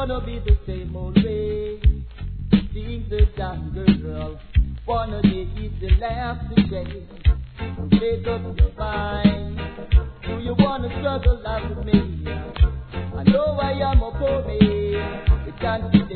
gonna be the same old way. Seems the young girl wanna take it the last today. Make up your mind. Do you wanna struggle like with me? I know I am a poor man. It can't be